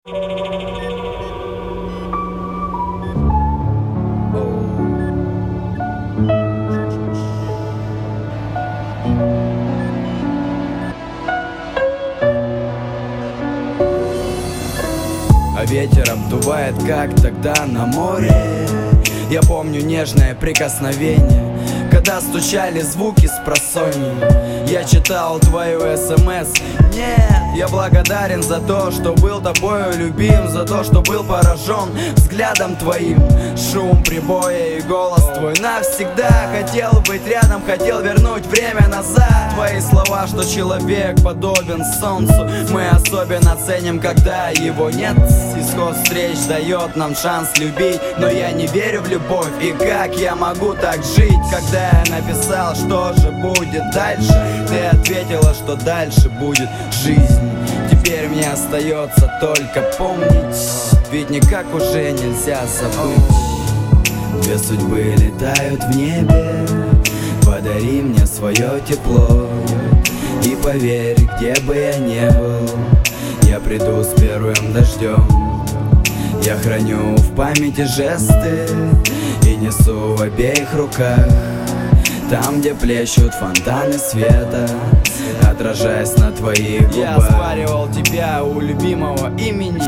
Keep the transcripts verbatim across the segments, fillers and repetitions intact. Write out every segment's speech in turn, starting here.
А ветер обдувает, как тогда на море. Я помню нежное прикосновение, когда стучали звуки с просонья. Я читал твою смс. Нет, я благодарен за то, что был тобою любим, за то, что был поражен взглядом твоим. Шум прибоя и голос твой навсегда. Хотел быть рядом, хотел вернуть время назад. Твои слова, что человек подобен солнцу, мы особенно ценим, когда его нет. Исход встреч дает нам шанс любить, но я не верю в любовь. И как я могу так жить? Когда я написал, что же будет дальше, ты ответила, что дальше будет жизнь. Теперь мне остается только помнить, ведь никак уже нельзя забыть. Две судьбы летают в небе, подари мне свое тепло. И поверь, где бы я не был, я приду с первым дождем. Я храню в памяти жесты и несу в обеих руках, там, где плещут фонтаны света, отражаясь на твоих губах. Я оспаривал тебя у любимого имени,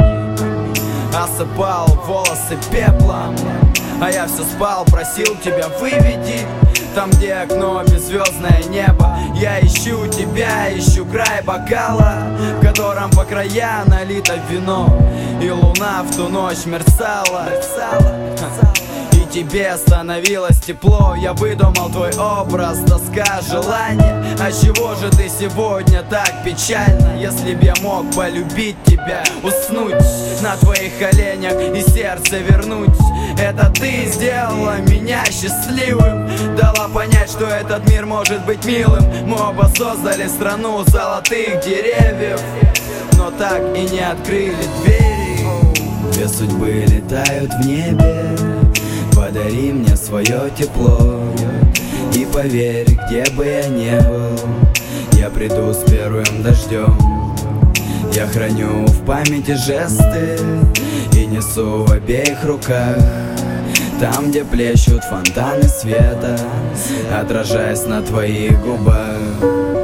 осыпал волосы пеплом, а я все спал, просил тебя выведи. Там, где окно, беззвездное небо, я ищу тебя, ищу край бокала, в котором по краям налито вино, и луна в ту ночь мерцала. И тебе становилось тепло. Я выдумал твой образ, тоска, желание. А чего же ты сегодня так печально? Если б я мог полюбить тебя, уснуть на твоих коленях и сердце вернуть. Это ты сделала меня счастливым, дала понять, что этот мир может быть милым. Мы оба создали страну золотых деревьев, но так и не открыли двери. Две судьбы летают в небе, подари мне свое тепло. И поверь, где бы я не был, я приду с первым дождем. Я храню в памяти жесты и несу в обеих руках, там, где плещут фонтаны света, отражаясь на твоих губах.